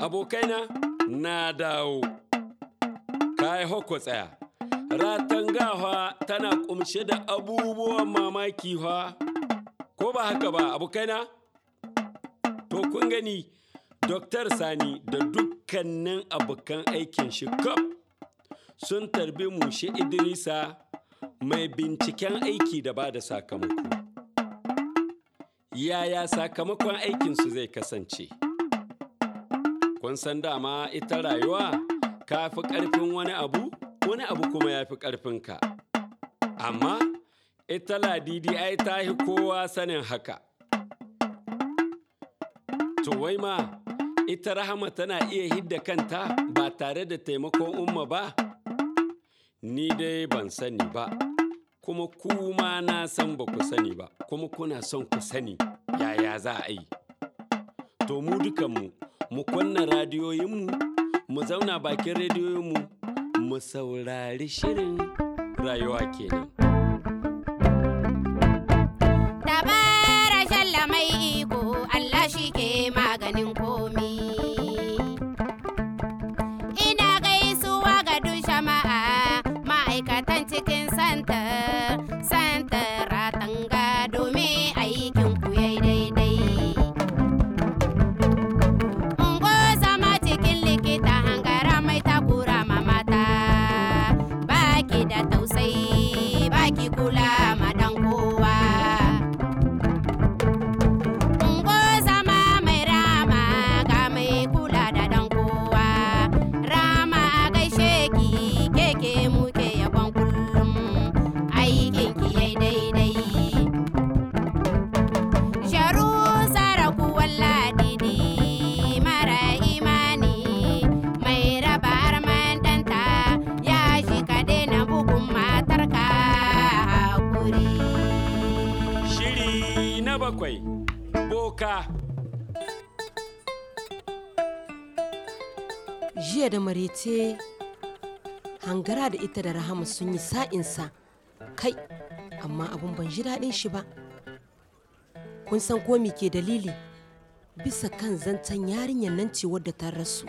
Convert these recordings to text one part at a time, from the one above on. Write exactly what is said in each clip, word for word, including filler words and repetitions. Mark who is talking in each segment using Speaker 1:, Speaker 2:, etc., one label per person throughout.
Speaker 1: Abokaina na dawo. Kai hoko tsaya. Ratangawa tana kumshe da abubuwan mamaki fa. Ko ba haka ba abokaina? To kun gani Doktor Sani da dukkanin abokan aikin shi kaf sun tarbi Mushe Idrisa mai binciken aiki da ba da sakamako. Yaya sakamakon aikinsu zai kasance? Kun san dama ita rayuwa ka fi ƙarfin wani abu, wani abu kuma ya fi ƙarfinka. Amma ita Ladidi ai ta yi kowa sanin haka. To wai ma, ita Rahama tana iya hidda kanta ba tare da taimakon Umma ba? Ni dai ban sani ba, kuma kuma na san ba ku sani ba, kuma kuna son ku sani yaya za a yi. To mu dukanmu, mu kunna radiyoyinmu, mu zauna bakin rediyoyinmu, mu saurari shirin rayuwa kenan.
Speaker 2: Dabara shalla mai iko, Allah shi ke maganin komi. Ina gaisuwa ga duk jama'a, ma'aikatan cikin santar, santar Ratanga domin aikin ku yayi daidai. Ungo zama cikin likita hangara mai takura ma mata, baki da tausayi, baki kula ma dan kowa. Ungo zama mai rama ga mai kula da dan kowa. Rama a gaishe ki, keke muke yabon kullum, aikin ki yayi daidai. Sharu saraku walladidi mara imani mai raba arman danta ya shi ka daina bugun matarka hakuri.
Speaker 1: Shiri na bakwai, boka.
Speaker 3: Jiya da marece hangara da ita da Rahama sun yi sa'insa kai, amma abun ban ji daɗin shi ba. Kun san ko me ke dalili? Bisa kan zancen yarinyar nan ce wadda ta rasu.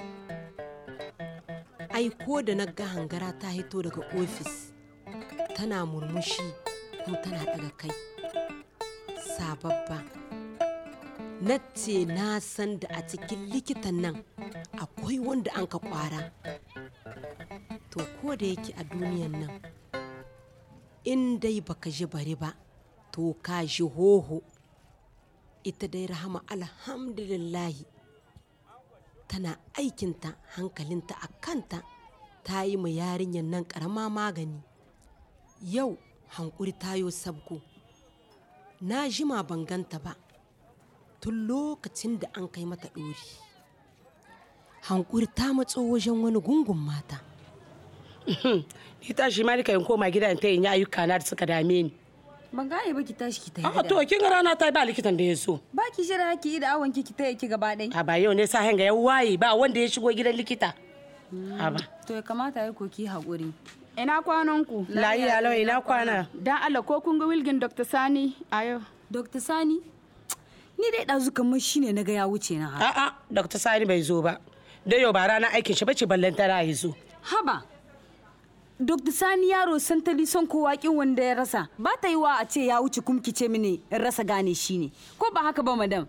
Speaker 3: Ai ko da na ga hangara ta hito daga ofis, tana murmushi kuma tana daga kai. Sababba. Na ce na san da a cikin likitan nan akwai wanda an ka kwara. To ko da yake a duniyan nan, in dai baka ji bari ba, to ka ji hoho. Ita dai Rahama alhamdulillahi tana aikinta, hankalinta a kanta, ta yi ma yarinyar nan ƙarama magani. Yau hankuri tayo sabko. Na jima ban ganta ba tun lokacin da an kai mata ɗori. Hankuri ta matso wajen wani gungun mata.
Speaker 4: Ni tashi ma nika in koma gida in ta yin ayyuka na da suka dame ni.
Speaker 5: Ban gane ba ki tashi ki tafi
Speaker 4: A
Speaker 5: gida.
Speaker 4: to kin ga rana ta ba likitan da ya so.
Speaker 5: Ba ki shirya ki yi da awon ki ki taya ki gaba ɗaya.
Speaker 4: A ba yau ne sa hanga ya waye ba wanda ya shigo gidan likita. A ba.
Speaker 5: To ya kamata ya ko ki haƙuri.
Speaker 6: Ina kwanan ku?
Speaker 4: Lafiya lau ina kwana.
Speaker 6: Dan Allah ko kun ga wilgin Doctor Sani a yau?
Speaker 5: Dokta Sani, ni dai ɗazu kamar shi ne na ga ya wuce na haka.
Speaker 4: A'a, Dokta Sani bai zo ba. Dai yau ba rana aikin shi bace ballan tara ya zo.
Speaker 5: Haba, Dokta Sani yaro santali son kowa kin wanda ya rasa. Ba ta yi wa a ce ya wuce kuma ki ce mini in rasa gane shi ne. Ko ba haka ba madam?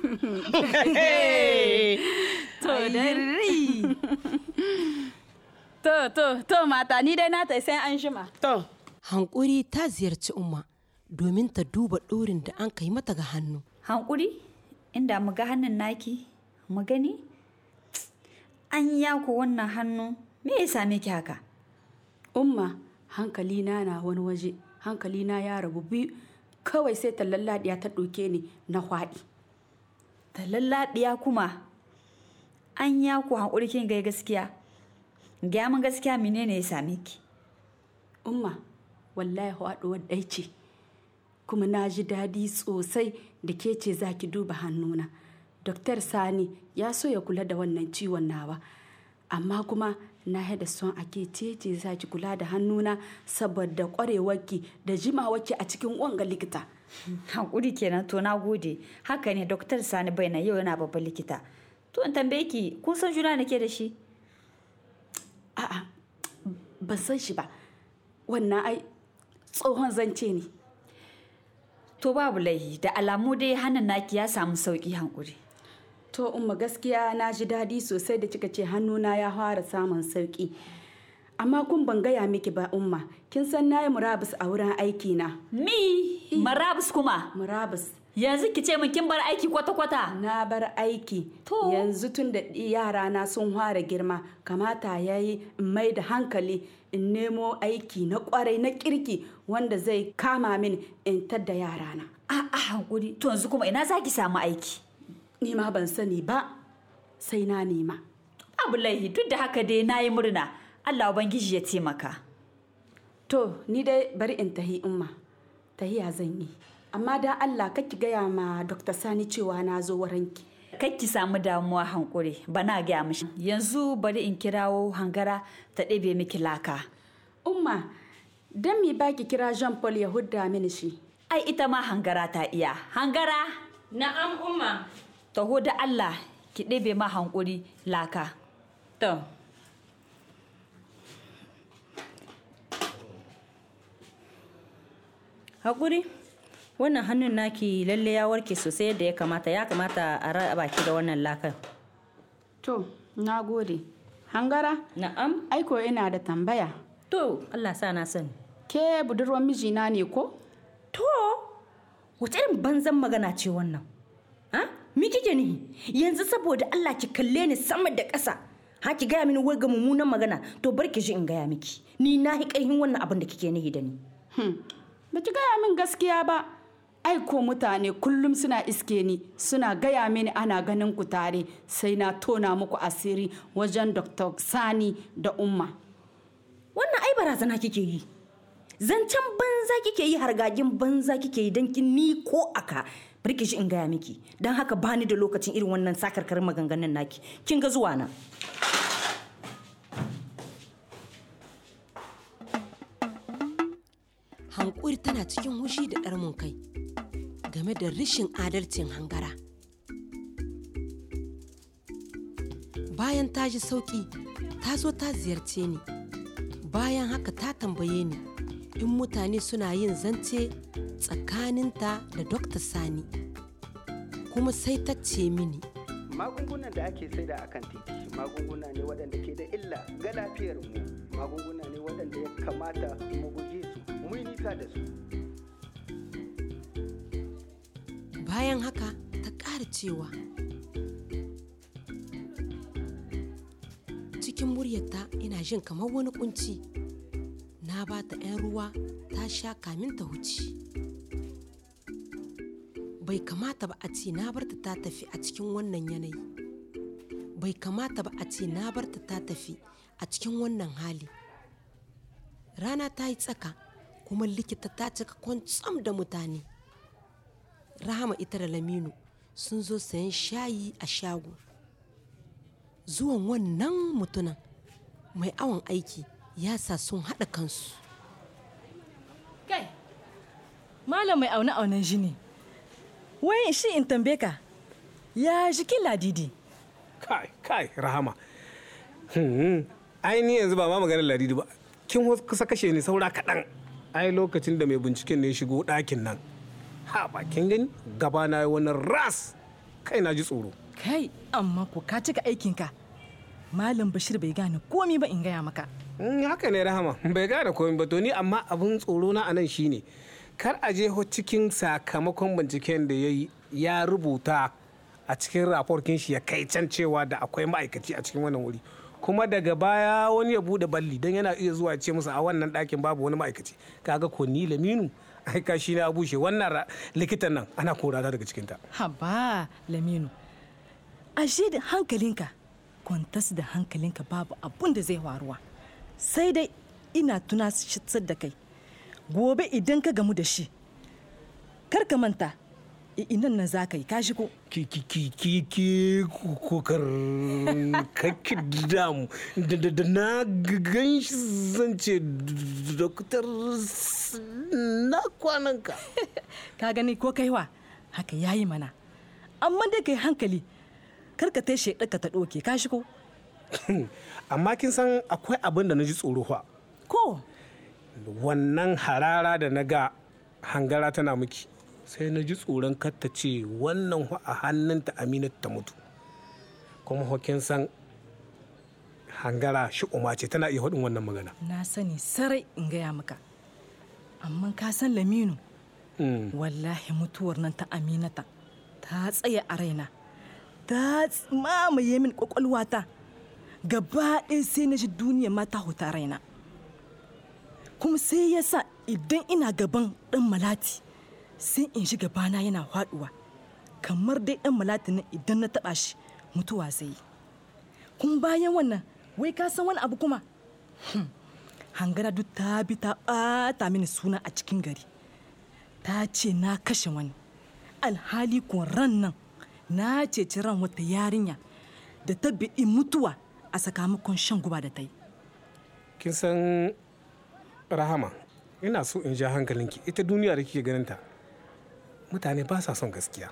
Speaker 6: To dai. To to to mata ni dai na tai sai an shima.
Speaker 4: To,
Speaker 3: Hankuri ta ziyarci Umma domin ta duba ɗorin da an kai mata ga hannu.
Speaker 7: Hankuri, inda mu ga hannun naki, mu gani? An ya ku wannan hannu, me ya same ki haka?
Speaker 6: Umma, hankali na na wani waje, hankali na ya rabu biyu, kawai sai tallalladiya ta ɗauke ni na hwaɗi.
Speaker 7: Talallaɗiya kuma, an ya ku hankuri kin gai gaskiya. Gaya min gaskiya menene ya same ki?
Speaker 6: Umma, wallahi haɗuwar ɗai ce, kuma na ji daɗi sosai da ke ce za ki duba hannuna. Doktor Sani ya so ya kula da wannan ciwon nawa, amma kuma na haɗa son ake ce za ki kula da hannuna saboda ƙwarewarki da jimawarki a cikin wanga likita.
Speaker 7: Hankuri kenan to na gode. Haka ne Doktor Sani bai na yau yana babban likita. To in tambaye ki kun san juna nake da shi?
Speaker 6: A'a, ban san shi ba. Wannan ai tsohon zance ne.
Speaker 7: To babu laihi da alamu dai hannun naki ya samu sauki hankuri.
Speaker 6: To umma gaskiya na ji daɗi sosai da kika ce hannuna ya fara samun sauki. Amma kun ban gaya miki ba umma, kin san nayi murabus a wurin aiki na.
Speaker 7: Mi marabus kuma?
Speaker 6: Murabus.
Speaker 7: Yanzu ki ce min kin bar aiki kwata-kwata?
Speaker 6: Na bar aiki.
Speaker 7: To.
Speaker 6: Yanzu tun da yara na sun fara girma, kamata yayi in mai da hankali in nemo aiki na kwarai na kirki wanda zai kama min in tadda yara na.
Speaker 7: A'a hankuri. To yanzu kuma ina zaki samu aiki?
Speaker 6: Ni ma ban sani ba, sai na nema.
Speaker 7: Babu laihi duk da haka dai nayi murna. Allah ubangiji ya taimaka.
Speaker 6: To ni dai bari in tahi umma. Tahiya zan yi. Amma da Allah kake gaya ma Dokta Sani cewa na zo waranki.
Speaker 7: Kakki samu damuwa hankuri bana gaya mishi. Yanzu bari in kirawo hangara ta ɗebe miki laka.
Speaker 6: Umma, dan me baki kira Jean Paul ya hudda mini shi?
Speaker 7: Ai ita ma hangara ta iya. Hangara?
Speaker 5: Na'am umma.
Speaker 7: Taho da Allah ki ɗebe ma hankuri laka.
Speaker 5: To.
Speaker 8: Hakuri, wannan hannun naki lalle ya warke sosai yadda ya kamata. Ya kamata a raba ki da wannan lakan.
Speaker 6: To, na gode. Hangara?
Speaker 8: Na'am.
Speaker 6: Aiko ina da tambaya.
Speaker 8: To, Allah sa na sani.
Speaker 6: Ke budurwar mijina ne ko?
Speaker 8: To, wace irin banzan magana ce wannan? Ha? Mi kike nihi? Yanzu saboda Allah ki kalle ni sama da ƙasa. Ha ki gaya mini wai ga mummunan magana. To bar ki ji in gaya miki. Ni na hi ƙarfin wannan abin da kike nihi da ni.
Speaker 6: Hmm. Ba ki gaya min gaskiya ba. Aiko mutane kullum suna iske ni suna gaya mini ana ganin ku tare sai na tona muku asiri wajen Dokta Sani da Umma.
Speaker 8: Wannan ai barazana kike yi. Zancen banza kike yi hargagin banza kike yi don kin ni ko aka birki shi in gaya miki. Don haka bani da lokacin irin wannan sakarkarin maganganun naki. Kin ga zuwa na.
Speaker 3: Hankuri tana cikin hushi da ɗarmun kai game da rashin adalcin hangara. Bayan ta ji sauƙi, ta zo ta ziyarce ni. Bayan haka ta tambaye ni in mutane suna yin zance tsakaninta da Dokta Sani. Kuma sai ta ce mini.
Speaker 9: Magungunan da ake saida akan titi magunguna ne waɗanda ke da illa ga lafiyar mu. Magunguna ne waɗanda ya kamata mu guje su, mu yi nisa da su.
Speaker 3: Bayan haka ta ƙara cewa cikin muryarta ina jin kamar wani kunci. Na ba ta 'yan ruwa ta sha kamin ta huce. Bai kamata ba a ce na barta ta tafi a cikin wannan yanayi. Bai kamata ba a ce na barta ta tafi a cikin wannan hali. Rana ta yi tsaka kuma likita ta cika kwantsam da mutane. Rahama ita da Laminu sun zo sayan shayi a shago. Zuwan wannan mutunan mai awon aiki ya sa sun haɗa kansu.
Speaker 10: Kai, malam mai aune-aunen jini. Wai shi in tambaye ka, ya jikin Ladidi?
Speaker 11: Kai, kai, Rahama. Hmm. Ai ni yanzu ba ma maganar Ladidi ba. Kin kusa kashe ni saura kaɗan. Ai lokacin da mai binciken ne ya shigo ɗakin nan. Ha ba kin gani gaba na yi wani ras. Kai na ji tsoro.
Speaker 10: Kai, amma ko ka cika aikinka. Malam Bashir bai gane komi ba in gaya maka.
Speaker 11: Haka ne Rahama, bai gane komi ba to ni amma abin tsoro na anan shine. Kar a je cikin sakamakon binciken da ya yi ya rubuta a cikin raporkin shi ya kai can cewa da akwai ma'aikaci a cikin wannan wuri. Kuma daga baya wani ya bude balli don yana iya zuwa ce musu a wannan ɗakin babu wani ma'aikaci. Kaga ko ni Laminu aika shi na bushe wannan likitan nan ana kora ta daga cikinta.
Speaker 10: Haba Laminu, ashe da hankalinka, kwantas da hankalinka babu abun da zai faruwa. Sai dai ina tuna shi da kai. Gobe idan ka gamu da shi, kar ka manta inan nan za ka yi ka shigo.
Speaker 11: Ki ki ki ki ki kokar kakki damu da na gan shi zance doktor na kwananka.
Speaker 10: Ka gani ko kaiwa haka yayi mana, amma dai kai hankali kar ka tai shaiɗa ka ta ɗoke ka shi ko.
Speaker 11: amma kin san akwai abin da na ji tsoro fa.
Speaker 10: Ko?
Speaker 11: Wannan harara da na ga hangara tana miki sai na ji tsoron kar ta ce wannan a hannunta Aminatu ta mutu. Kuma kin san hangara shi uma ce tana iya faɗin wannan magana.
Speaker 10: Na sani sarai in gaya maka. Amma ka san Laminu. Mm. Wallahi mutuwar nan ta Aminata ta tsaya a raina. Ta mamaye min kwakwalwata. Gaba ɗaya sai na ji duniya ma ta huta raina. Kuma sai ya sa idan ina gaban ɗan malati sai in shi gabana yana faɗuwa. Kamar dai ɗan malati nan idan na taɓa shi mutuwa zai yi. Kuma bayan wannan wai ka san wani abu kuma? Hmm. Hangara duk ta bi ta ɓata mini suna a cikin gari. Ta ce na kashe wani. Alhali kun ran nan na ceci ran wata yarinya da ta biɗi mutuwa a sakamakon shan guba da ta yi.
Speaker 11: Kin san Rahama, ina so in ja hankalinki ita duniya da kike ganinta mutane ba sa son gaskiya.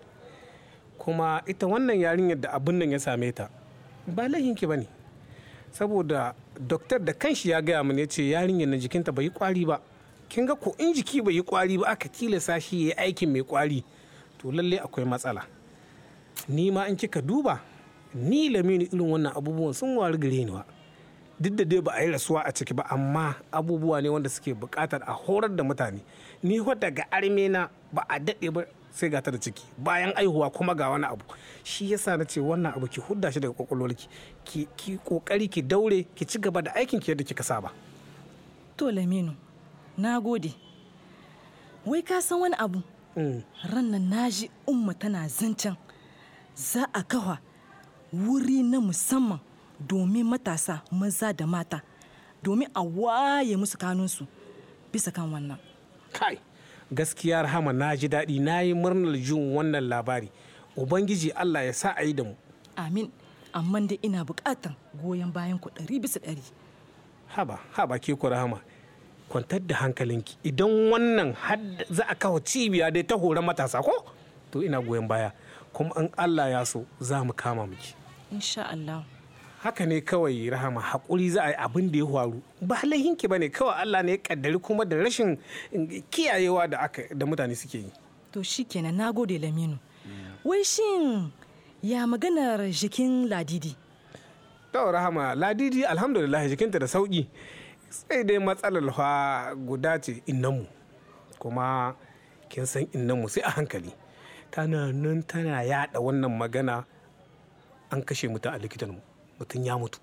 Speaker 11: Kuma ita wannan yarinyar da abin nan ya same ta ba laihinki ba ne. Saboda doktor da kanshi ya gaya mana ya ce yarinyar na jikinta bai yi kwari ba. Kin ga ko in jiki bai yi kwari ba aka tilasa shi ya yi aikin mai kwari to lalle akwai matsala. Ni ma in kika duba ni Laminu irin wannan abubuwan sun wari gare ni ba. Duk da dai ba a yi rasuwa a ciki ba amma abubuwa ne wanda suke buƙatar a horar da mutane. Ni wadda ga armena ba a daɗe ba sai ga ta da ciki bayan aihuwa kuma ga wani abu. Shi yasa na ce wannan abu ki hudda shi daga kwakwalwarki ki ki kokari ki daure ki ci gaba da aikin ki yadda kika saba.
Speaker 10: To Laminu na gode. Wai ka san wani abu? Mm. Rannan naji umma tana zancen za a kawa wuri na musamman domin matasa maza da mata domin a waye musu kanunsu bisa kan wannan.
Speaker 11: Kai gaskiya Rahama na ji daɗi na yi murnar jin wannan labari. Ubangiji Allah ya sa a yi da mu. Amin.
Speaker 10: Amma dai ina buƙatar goyon bayan ku ɗari bisa ɗari.
Speaker 11: Haba haba ke ku Rahama kwantar da hankalinki idan wannan za a kawo cibiya dai ta horon matasa ko to ina goyon baya kuma an Allah ya so za mu kama miki.
Speaker 10: Insha Allah.
Speaker 11: Haka ne kawai Rahama haƙuri za a yi abin da ya faru ba laihinki ba ne kawai Allah ne ya kaddari kuma da rashin kiyayewa da aka da mutane suke yi.
Speaker 10: To shikenan na gode Laminu. Wai shin ya maganar jikin Ladidi?
Speaker 11: To Rahama Ladidi alhamdulillah jikinta da sauki sai dai matsalar fa guda ce innanmu kuma kin san innanmu sai a hankali tana nan tana yada wannan magana an kashe mutum a likitanmu mutum ya mutu.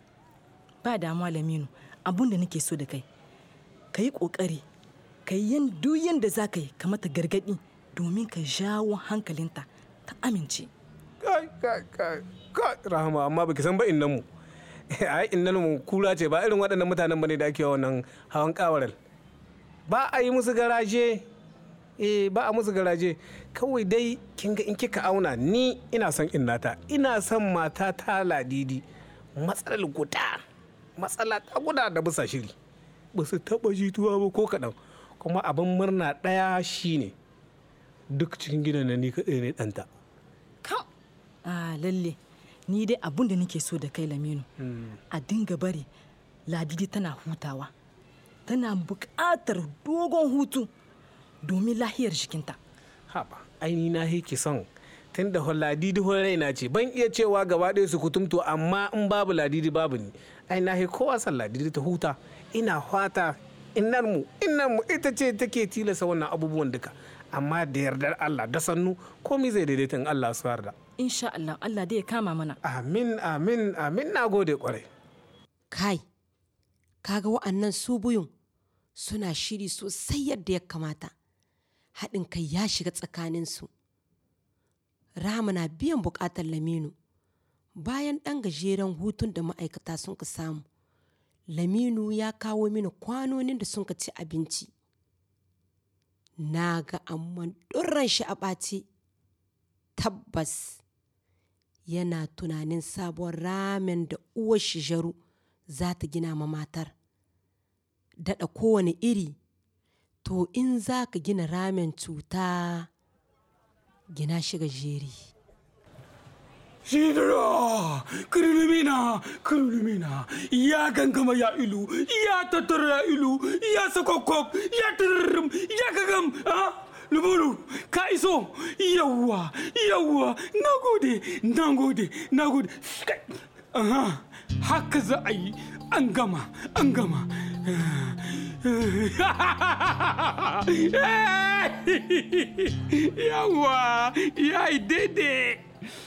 Speaker 10: Ba damuwa Laminu abun da nake so da kai ka yi ƙoƙari ka yi duk yadda za ka yi ka mata gargaɗi domin ka jawo hankalinta ta amince.
Speaker 11: Kai kai kai kai Rahama amma baki san ba innanmu ai innanmu kura ce ba irin waɗannan mutanen bane da ake wannan hawan kawaral ba a yi musu garaje eh ba a musu garaje kawai dai kin ga in kika auna ni ina son innata ina son mata ta Ladidi matsalar guda matsala ta guda da bisa shiri ba su taba jituwa ba ko kaɗan kuma abin murna ɗaya shine duk cikin gidan na ni kaɗai ne ɗanta.
Speaker 10: Kam a lalle ni dai abun da nake so da kai Laminu a dinga bari Ladidi tana hutawa tana buƙatar dogon hutu domin lahiyar jikinta.
Speaker 11: Haba, aini na yake son tun da Ladidi raina ce ban iya cewa gaba ɗaya su kutumto amma in babu Ladidi babu ni. Ai na kowa san Ladidi ta huta ina fata innar mu innar mu ita ce take tilasa wannan abubuwan duka amma da yardar Allah da sannu komai zai daidaita in Allah su yarda.
Speaker 10: Insha Allah Allah dai ya kama mana.
Speaker 11: Amin amin amin na gode kwarai.
Speaker 3: Kai kaga wa'annan su buyun suna shiri sosai yadda ya kamata. Haɗin kai ya shiga tsakaninsu. Rahama na biyan buƙatar Laminu. Bayan ɗan gajeren hutun da ma'aikata sun ka samu, Laminu ya kawo mini kwanonin da sun ka ci abinci. Na ga amman ɗurran shi a ɓace. Tabbas yana tunanin sabuwar ramen da uwar shi Jaru za ta gina ma matar. Daɗa kowane iri. To in za ka gina ramen cuta gina shi gajeri.
Speaker 12: Shidra, Kurulumina, Kurulumina, Ya Gangama ya ilu, Ya Tatara ya ilu, Ya Sakokok, Ya Tirum, Ya Gagam, ah, Lubulu, Kaiso, Yawa, Yawa, Nagode, Nagode, Nagode. Aha, haka za a yi an gama, an gama. Yawa, ya yi daidai.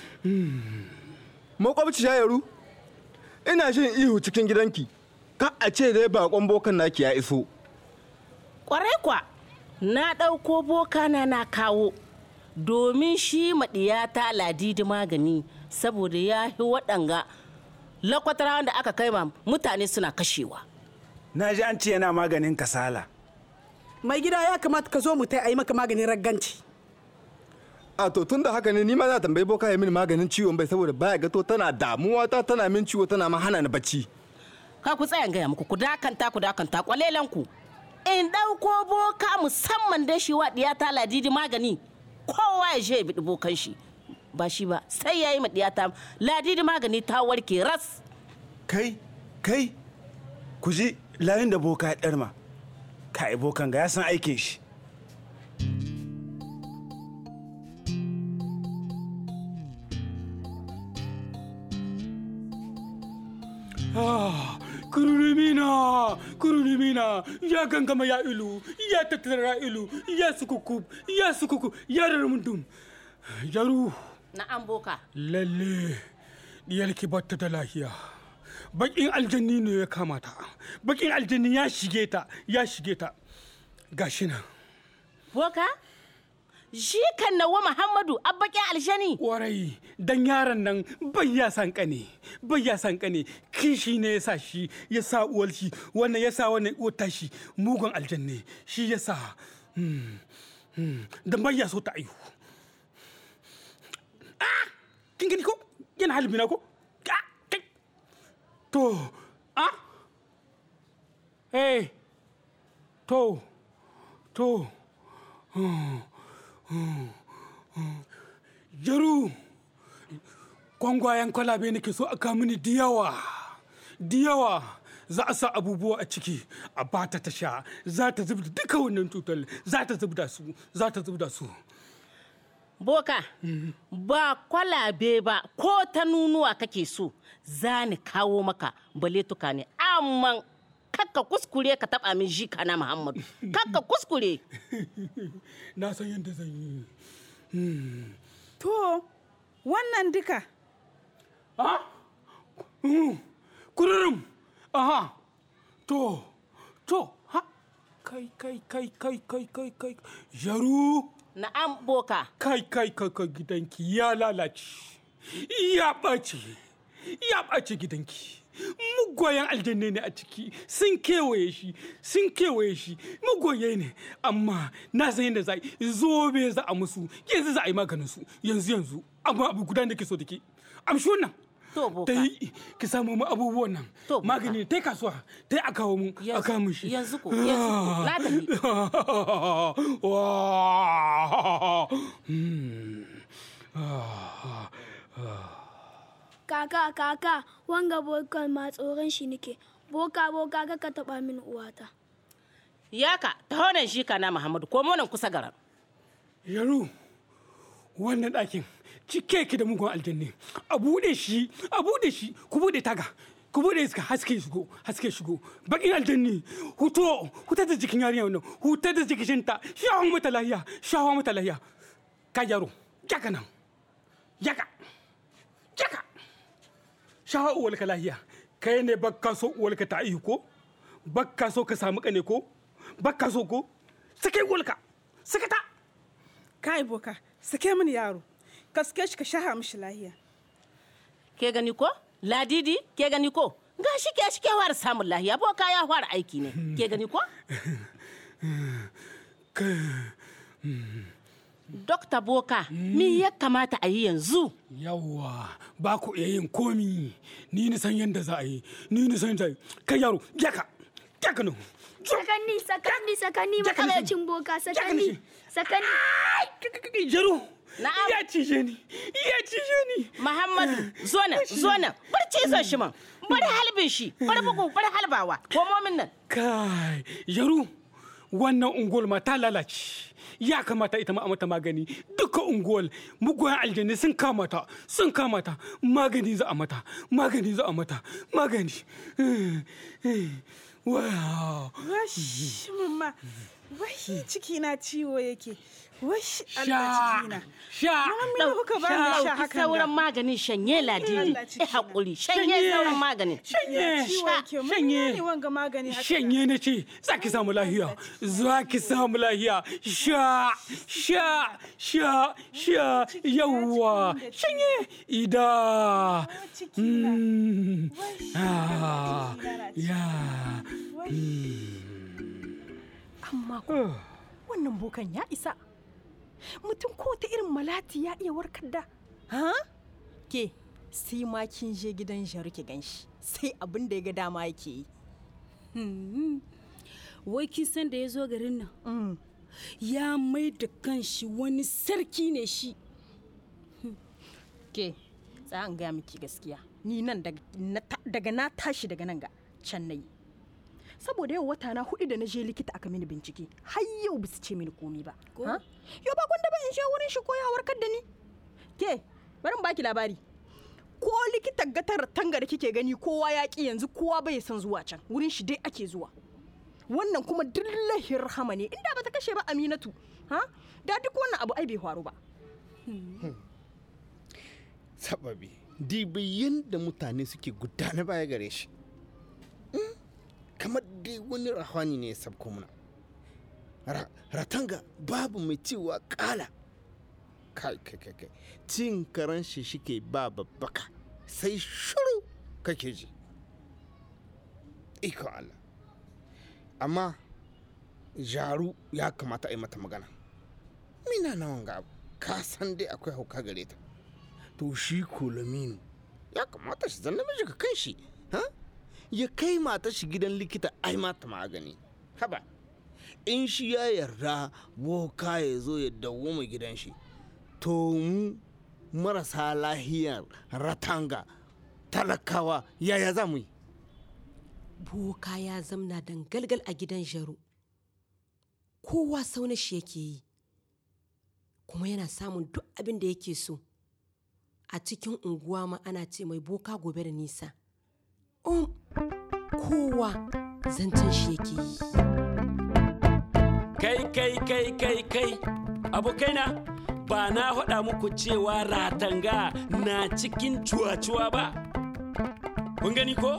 Speaker 13: Makwabci Yaru, ina jin ihu cikin gidanki, ka a ce dai bakon bokan naki ya iso.
Speaker 4: Kwarai kwa, na ɗauko bokana na kawo, domin shi maɗiyata Ladidi magani, saboda ya yi waɗanga lakwatara da aka kai ma mutane suna kashewa.
Speaker 14: Na ji an ce yana maganin kasala.
Speaker 15: Mai gida ya kamata ka zo mu ta yi maka maganin ragganci.
Speaker 13: A to tun da haka ne ni ma za tambayi boka ya mini maganin ciwon bai saboda baya gato tana damuwa ta tana min ciwo tana ma hana ni bacci.
Speaker 4: Ka ku tsaya gaya muku ku dakanta ku dakanta kwalelan ku. In ɗauko boka musamman da shi wa ɗiyata Ladidi magani kowa ya je ya biɗi bokan shi. Ba shi ba sai ya yi ma ɗiyata Ladidi magani ta warke ras.
Speaker 14: Kai, kai, ku ji layin da boka ya ɗarma. Kai bokan ga ya san aikin shi.
Speaker 12: Ah, Kurulumina, Kurulumina, Ya Gangama ya ilu, Ya Tatara ilu, Ya Sukukub, Ya Sukukub, Ya Ramundum. Yaru.
Speaker 4: Na'am boka.
Speaker 12: Lalle, diyarki batta da lahiya. Bakin aljanni ne ya kamata. Bakin aljanni ya shige ta, ya shige ta. Gashi nan.
Speaker 4: Boka? Shi kan nawa Muhammadu abbakin aljani.
Speaker 12: Warai, dan yaron nan bai ya san kane, bai ya san kane. Kishi ne ya sa shi, ya sa uwar shi, wannan ya sa wannan uwar tashi mugun aljanni. Shi ya sa, hmm, hmm, dan bai ya so ta aihu. Ah, kin gani ko? Yana halbina ko? Ah, kai. To, ah, hey, to, to, hmm. Jaru, kwangwayen kwalabe nake so aka mini diyawa, diyawa za a sa abubuwa a ciki a bata ta sha, za ta zubda duka wannan cutar, za ta zubda su, za ta zubda su.
Speaker 4: Boka, ba kwalabe ba ko ta nunuwa kake so, za ni kawo maka baletuka ne, amman kakka kuskure ka taba min jika na Muhammadu, kakka kuskure.
Speaker 12: Na san yadda zan yi.
Speaker 15: To, wannan duka.
Speaker 12: Ah? Kururum. Aha. To, to, ha. Kai, kai, kai, kai, kai, kai, kai. Yaru.
Speaker 4: Na'am boka.
Speaker 12: Kai, kai, kai, kai, gidanki ya lalace. Ya ɓace. Ya ɓace gidanki. Mugoyan aljanne ne a ciki sun kewaye shi sun kewaye shi mugoye ne amma na san yadda za zobe za a musu yanzu za a yi maganin su yanzu yanzu amma abu guda da ke so da ke amshi wannan ta yi ki samu mu abubuwan nan magani ta yi kasuwa ta yi a kawo mu a kawo mu shi
Speaker 4: yanzu ko yanzu na
Speaker 12: tafi
Speaker 16: Kaka, kaka, wanga bokan ma tsoron shi nake. Boka, boka, ka taɓa min uwata.
Speaker 4: Yaka, ta honan shi kana Muhammadu, ko monan kusa garan.
Speaker 12: Yaru, wannan ɗakin cike ki da mugun aljanni. A buɗe shi, a buɗe shi, ku buɗe taga. Ku buɗe iska haske shigo, haske shigo. Bakin aljanni, huto, huta da jikin yarinya wannan, huta da jikinta, shawa mata lahiya, shawa mata lahiya. Ka yaro, yaka nan, yaka, yaka. Shawa uwalka lahiya, kai ne bakka so uwalka ta ihu ko? Bakka so ka samu kane ko? Bakka so ko? Sake uwalka, sake ta.
Speaker 15: Kai boka, sake mini yaro, ka sake shi ka shaha mishi lahiya.
Speaker 4: Ke gani ko? Ladidi, ke gani ko? Ga shi ke shi ke fara samun lahiya, boka ya fara aiki ne. Ke gani ko? Dokta Boka, me ya kamata a yi yanzu?
Speaker 12: Yawwa, ba ku iya yin komi. Ni ni san yadda za a yi. Ni ni san yadda. Kai yaro, yaka, yaka nan.
Speaker 16: Sakanni, sakanni, sakanni, makalacin boka, sakanni, sakanni.
Speaker 12: Yaro, ya cije ni, ya cije ni.
Speaker 4: Muhammadu. Amadu, zo nan, zo nan. Bar cizon shi man. Bar halbin shi. Bar bugu, bar halbawa. Komomin nan.
Speaker 12: Kai, Jaru, wannan unguwar ma ta lalace. Ya kamata ita ma a mata magani. Duka unguwar mugoyan aljanni sun kama ta, sun kama ta. Magani za a mata, magani za a mata, magani. Wow.
Speaker 15: Wash, mama. Wai ciki na ciwo yake. Wash,
Speaker 12: Sha,
Speaker 15: Allah ciki na.
Speaker 12: sha,
Speaker 15: Mama kuka ba ni sha hakan
Speaker 4: sauran maganin shanye ladidi. Eh hakuri, shanye sauran maganin.
Speaker 12: Shanye,
Speaker 15: shanye. Ne wanga magani haka.
Speaker 12: Shanye na ce, za ki samu lahiya, za ki samu lahiya. Sha, sha, sha, sha, yawwa. Shanye, ida. Mm. Ah, ya.
Speaker 10: Amma ko wannan bokan ya isa. Mutum ko ta irin malati ya iya warkar da. Ha? Ke, sai ma kin je gidan Jaru ki ganshi. Sai abin da ya ga dama yake yi.
Speaker 5: Wai kin san da ya zo garin nan? Ya mai da kanshi wani sarki ne shi.
Speaker 10: Ke, za an gaya miki gaskiya. Ni nan daga na tashi daga nan ga can nayi. Saboda yau wata na hudu da na je likita aka mini bincike har yau bisu ce mini komi ba. Yau ba gwanda ba in je wurin shi ko ya warkar da ni. Ke, bari in baki labari. Ko likita gatar tanga da kike gani kowa ya ki yanzu kowa bai san zuwa can. Wurin shi dai ake zuwa. Wannan kuma dillahi rahama ne inda ba ta kashe ba Aminatu. Ha? Da duk wannan abu ai bai faru ba.
Speaker 14: Sababi, dibiyin da mutane suke gudana baya gare shi. Kamar dai wani rahani ne ya sabko muna. Ratanga babu mai cewa kala. Kai kai kai kai. Cin karan shi shike ba babbaka. Sai shiru kake ji. Iko Allah. Amma Jaru ya kamata a yi mata magana. Mina na wanga abu. Ka san dai akwai hauka gare ta. To shi Laminu ya kamata shi zan namiji ka kan shi. Ha? Ya kai mata shi gidan likita ai mata magani. Haba, in shi ya yarda boka ya zo ya dawo mu gidan shi, to mu marasa lahiyar ratanga talakawa yaya za mu yi?
Speaker 3: Boka ya zamna dangalgal a gidan Jaru. Kowa sauna shi yake yi, kuma yana samun duk abin da yake so. A cikin unguwa ma ana ce mai boka gobe da nisa. Um, kowa zancen shi yake yi.
Speaker 1: Kai, kai, kai, kai, kai, abokaina ba na faɗa muku cewa ratanga na cikin cuwa-cuwa ba. Kun gani ko?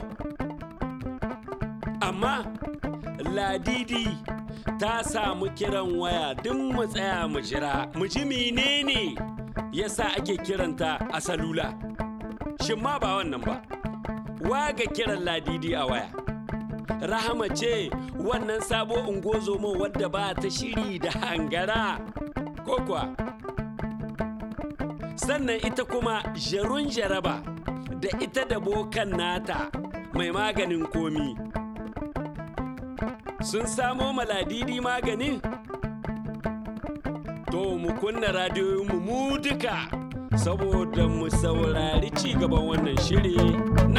Speaker 1: Amma Ladidi ta samu kiran waya duk mu tsaya mu jira, mu ji menene yasa ake kiranta a salula. Shin ma ba wannan ba. Waga kiran Ladidi a waya. Rahama ce wannan sabo ungozomo wadda ba ta shiri da hangara ko kuwa. Sannan ita kuma Jarun Jaraba da ita da bokan nata mai maganin komi. Sun samo ma Ladidi maganin? To mu kunna radiyoyinmu mu duka saboda mu saurari ci gaban wannan shiri